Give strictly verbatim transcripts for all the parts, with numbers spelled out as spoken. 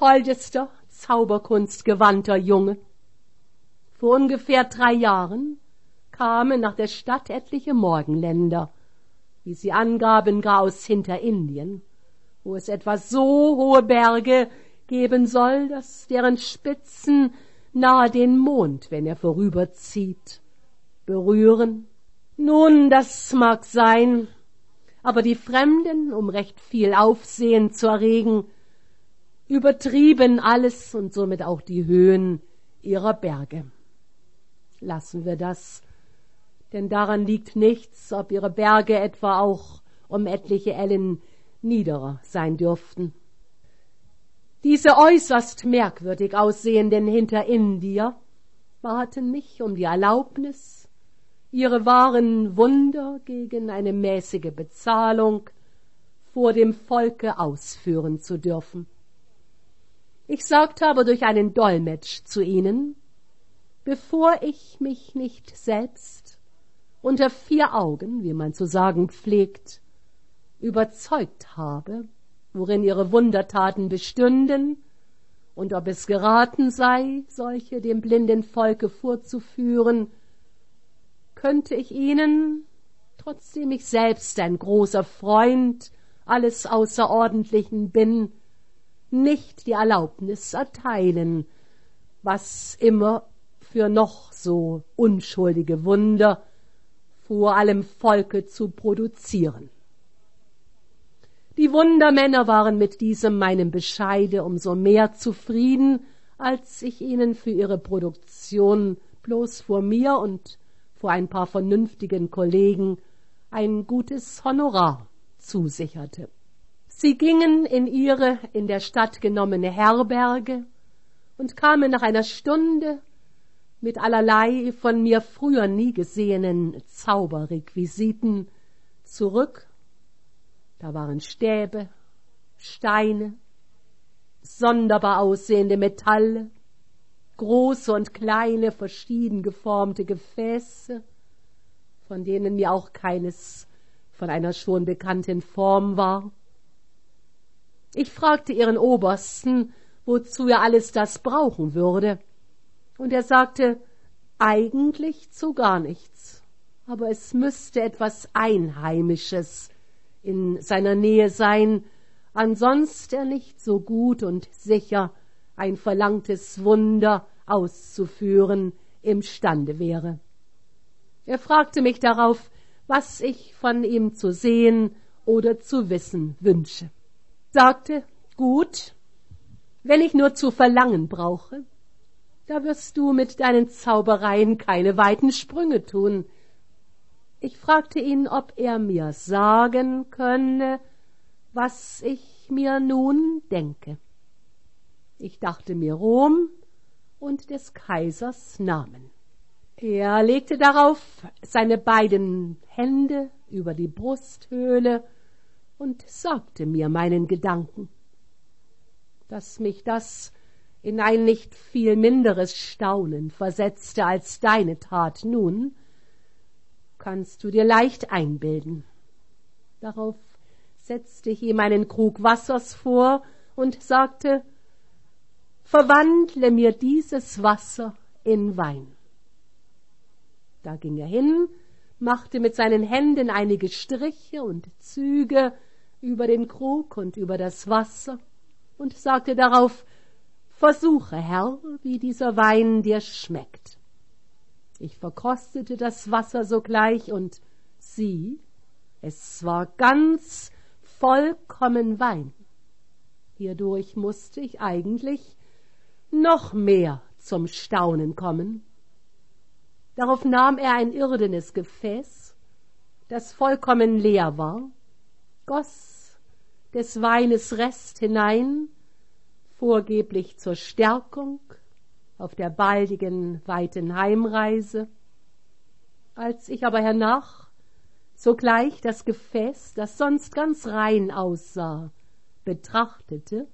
holdester, zauberkunstgewandter Junge. Vor ungefähr drei Jahren kamen nach der Stadt etliche Morgenländer, wie sie angaben, gar aus Hinterindien, wo es etwa so hohe Berge geben soll, dass deren Spitzen nahe den Mond, wenn er vorüberzieht, berühren. Nun, das mag sein, aber die Fremden, um recht viel Aufsehen zu erregen, übertrieben alles und somit auch die Höhen ihrer Berge. Lassen wir das, denn daran liegt nichts, ob ihre Berge etwa auch um etliche Ellen niederer sein dürften. Diese äußerst merkwürdig aussehenden Hinterindier baten mich um die Erlaubnis, ihre wahren Wunder gegen eine mäßige Bezahlung vor dem Volke ausführen zu dürfen. Ich sagte aber durch einen Dolmetsch zu ihnen, bevor ich mich nicht selbst unter vier Augen, wie man zu sagen pflegt, überzeugt habe, worin ihre Wundertaten bestünden und ob es geraten sei, solche dem blinden Volke vorzuführen, könnte ich ihnen, trotzdem ich selbst ein großer Freund alles Außerordentlichen bin, nicht die Erlaubnis erteilen, was immer für noch so unschuldige Wunder vor allem Volke zu produzieren. Die Wundermänner waren mit diesem meinem Bescheide umso mehr zufrieden, als ich ihnen für ihre Produktion bloß vor mir und vor ein paar vernünftigen Kollegen ein gutes Honorar zusicherte. Sie gingen in ihre in der Stadt genommene Herberge und kamen nach einer Stunde mit allerlei von mir früher nie gesehenen Zauberrequisiten zurück. Da waren Stäbe, Steine, sonderbar aussehende Metalle, große und kleine, verschieden geformte Gefäße, von denen mir auch keines von einer schon bekannten Form war. Ich fragte ihren Obersten, wozu er alles das brauchen würde, und er sagte, eigentlich zu gar nichts, aber es müsste etwas Einheimisches in seiner Nähe sein, ansonst er nicht so gut und sicher ein verlangtes Wunder auszuführen imstande wäre. Er fragte mich darauf, was ich von ihm zu sehen oder zu wissen wünsche. Sagte, gut, wenn ich nur zu verlangen brauche, da wirst du mit deinen Zaubereien keine weiten Sprünge tun. Ich fragte ihn, ob er mir sagen könne, was ich mir nun denke. Ich dachte mir Rom und des Kaisers Namen. Er legte darauf seine beiden Hände über die Brusthöhle und sagte mir meinen Gedanken. Dass mich das in ein nicht viel minderes Staunen versetzte als deine Tat nun, kannst du dir leicht einbilden. Darauf setzte ich ihm einen Krug Wassers vor und sagte, verwandle mir dieses Wasser in Wein. Da ging er hin, machte mit seinen Händen einige Striche und Züge über den Krug und über das Wasser und sagte darauf, versuche, Herr, wie dieser Wein dir schmeckt. Ich verkostete das Wasser sogleich und sieh, es war ganz vollkommen Wein. Hierdurch musste ich eigentlich noch mehr zum Staunen kommen. Darauf nahm er ein irdenes Gefäß, das vollkommen leer war, goss des Weines Rest hinein, vorgeblich zur Stärkung auf der baldigen, weiten Heimreise. Als ich aber hernach sogleich das Gefäß, das sonst ganz rein aussah, betrachtete,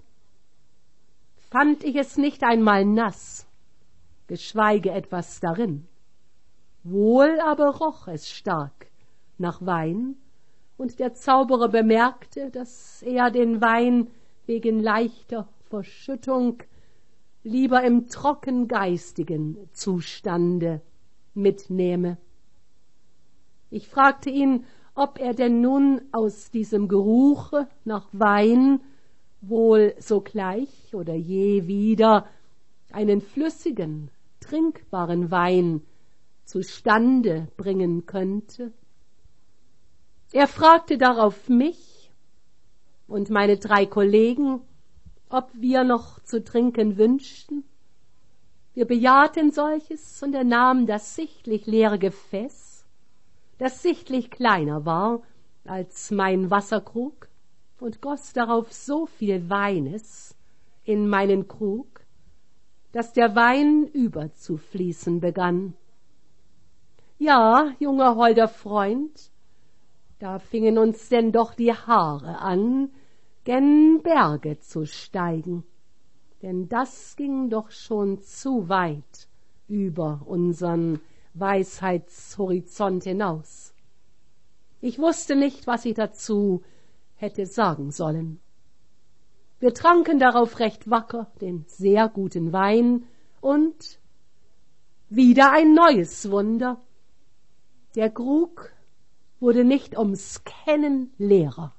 fand ich es nicht einmal nass, geschweige etwas darin. Wohl aber roch es stark nach Wein, und der Zauberer bemerkte, dass er den Wein wegen leichter Verschüttung lieber im trockengeistigen Zustande mitnehme. Ich fragte ihn, ob er denn nun aus diesem Geruche nach Wein wohl sogleich oder je wieder einen flüssigen, trinkbaren Wein zustande bringen könnte. Er fragte darauf mich und meine drei Kollegen, ob wir noch zu trinken wünschten. Wir bejahten solches, und er nahm das sichtlich leere Gefäß, das sichtlich kleiner war als mein Wasserkrug, und goss darauf so viel Weines in meinen Krug, dass der Wein überzufließen begann. Ja, junger holder Freund, da fingen uns denn doch die Haare an, gen Berge zu steigen, denn das ging doch schon zu weit über unseren Weisheitshorizont hinaus. Ich wusste nicht, was ich dazu hätte sagen sollen. Wir tranken darauf recht wacker den sehr guten Wein, und wieder ein neues Wunder. Der Krug wurde nicht ums Kennen leerer.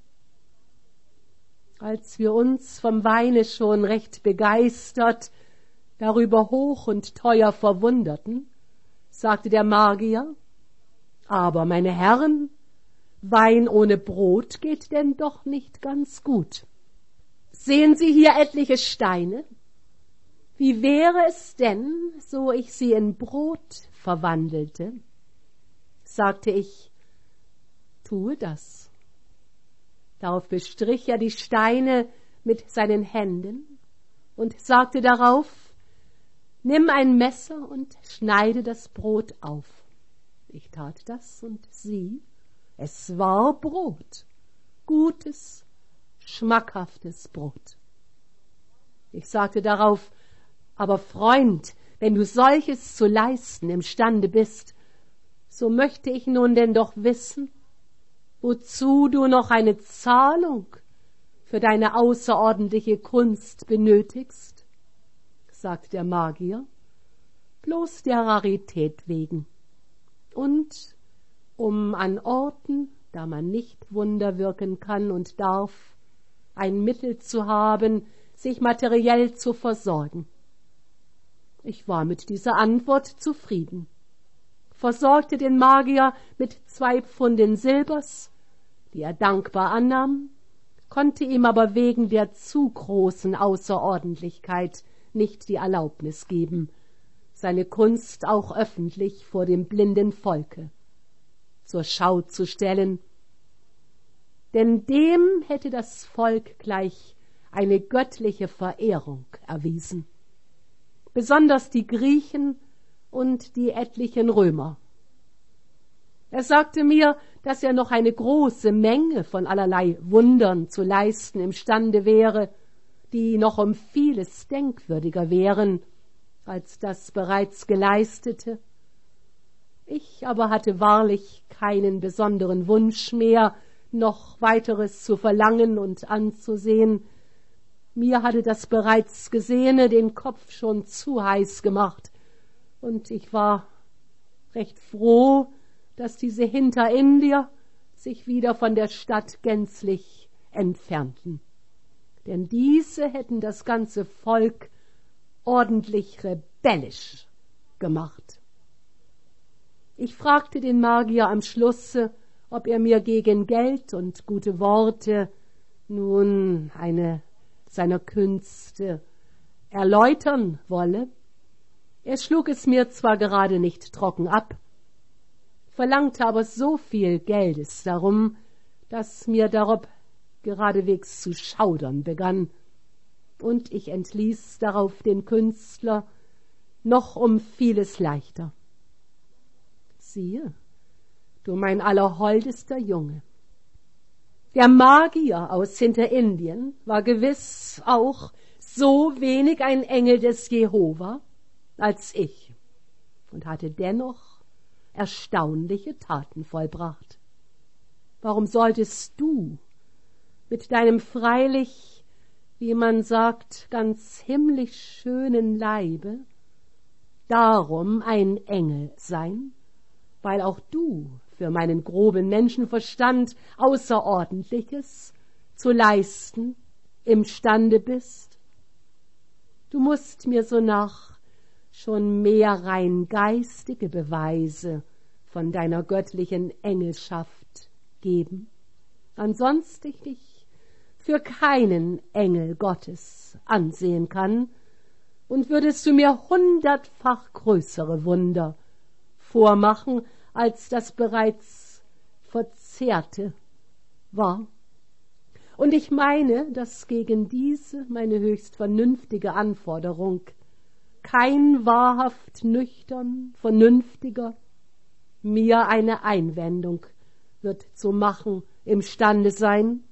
Als wir uns vom Weine schon recht begeistert darüber hoch und teuer verwunderten, sagte der Magier: Aber, meine Herren, Wein ohne Brot geht denn doch nicht ganz gut. Sehen Sie hier etliche Steine? Wie wäre es denn, so ich sie in Brot verwandelte? Sagte ich: Tue das. Darauf bestrich er die Steine mit seinen Händen und sagte darauf: Nimm ein Messer und schneide das Brot auf. Ich tat das, und sieh, es war Brot, gutes, schmackhaftes Brot. Ich sagte darauf: Aber Freund, wenn du solches zu leisten imstande bist, so möchte ich nun denn doch wissen, wozu du noch eine Zahlung für deine außerordentliche Kunst benötigst. Sagte der Magier: Bloß der Rarität wegen und um an Orten, da man nicht Wunder wirken kann und darf, ein Mittel zu haben, sich materiell zu versorgen. Ich war mit dieser Antwort zufrieden, versorgte den Magier mit zwei Pfunden Silbers, die er dankbar annahm, konnte ihm aber wegen der zu großen Außerordentlichkeit nicht die Erlaubnis geben, seine Kunst auch öffentlich vor dem blinden Volke zur Schau zu stellen, denn dem hätte das Volk gleich eine göttliche Verehrung erwiesen, besonders die Griechen und die etlichen Römer. Er sagte mir, dass er noch eine große Menge von allerlei Wundern zu leisten imstande wäre, die noch um vieles denkwürdiger wären als das bereits Geleistete. Ich aber hatte wahrlich keinen besonderen Wunsch mehr, noch weiteres zu verlangen und anzusehen. Mir hatte das bereits Gesehene den Kopf schon zu heiß gemacht, und ich war recht froh, dass diese Hinterindier sich wieder von der Stadt gänzlich entfernten. Denn diese hätten das ganze Volk ordentlich rebellisch gemacht. Ich fragte den Magier am Schlusse, ob er mir gegen Geld und gute Worte nun eine seiner Künste erläutern wolle. Er schlug es mir zwar gerade nicht trocken ab, verlangte aber so viel Geldes darum, dass mir darob geradewegs zu schaudern begann, und ich entließ darauf den Künstler noch um vieles leichter. Siehe, du mein allerholdester Junge, der Magier aus Hinterindien war gewiss auch so wenig ein Engel des Jehova als ich und hatte dennoch erstaunliche Taten vollbracht. Warum solltest du mit deinem freilich wie man sagt, ganz himmlisch schönen Leibe, darum ein Engel sein, weil auch du für meinen groben Menschenverstand Außerordentliches zu leisten imstande bist? Du musst mir sonach schon mehr rein geistige Beweise von deiner göttlichen Engelschaft geben, ansonst ich dich für keinen Engel Gottes ansehen kann, und würdest du mir hundertfach größere Wunder vormachen, als das bereits Verzehrte war. Und ich meine, dass gegen diese meine höchst vernünftige Anforderung kein wahrhaft nüchtern, vernünftiger mir eine Einwendung wird zu machen imstande sein.